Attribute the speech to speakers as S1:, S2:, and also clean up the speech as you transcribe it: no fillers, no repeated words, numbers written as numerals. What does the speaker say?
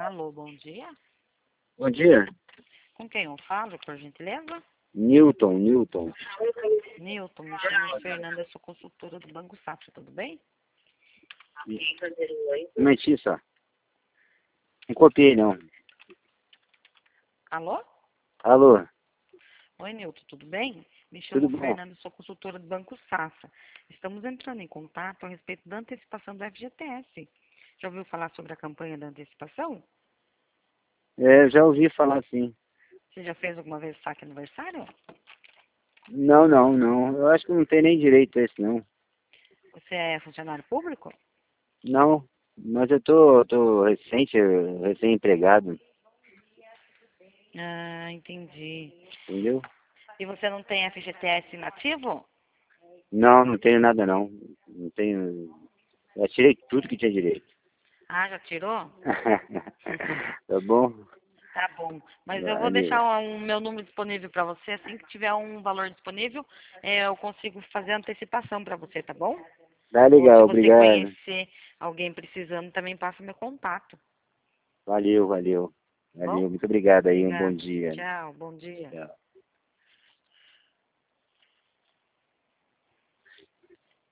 S1: Alô, bom dia.
S2: Bom dia.
S1: Com quem eu falo, por gentileza?
S2: Newton.
S1: Nilton, me chamo Fernanda, sou consultora do Banco Safra, tudo bem?
S2: Um momentinho só. Não copiei, não.
S1: Alô?
S2: Alô,
S1: Oi, Nilton, tudo bem? Me
S2: tudo
S1: chamo
S2: bom?
S1: Fernanda, sou consultora do Banco Safra. Estamos entrando em contato a respeito da antecipação do FGTS. Já ouviu falar sobre a campanha da antecipação?
S2: É, já ouvi falar assim.
S1: Você já fez alguma vez saque aniversário?
S2: Não. Eu acho que não tem nem direito a esse, não.
S1: Você é funcionário público?
S2: Não, mas eu tô recém-empregado,
S1: Ah, entendi.
S2: entendeu?
S1: E você não tem FGTS nativo?
S2: Não tenho nada, não. Não tenho... Já tirei tudo que tinha direito.
S1: Ah, já tirou?
S2: Tá bom?
S1: Tá bom. Mas eu vou
S2: Vale.
S1: deixar o meu número disponível para você. Assim que tiver um valor disponível, eu consigo fazer a antecipação para você, tá bom?
S2: Tá
S1: Ou se
S2: legal,
S1: você
S2: obrigado.
S1: conhecer alguém precisando, também passa meu contato.
S2: Valeu.
S1: Tá bom?
S2: Muito obrigado aí, um bom
S1: Obrigada.
S2: dia.
S1: Tchau, bom dia.
S2: Tchau.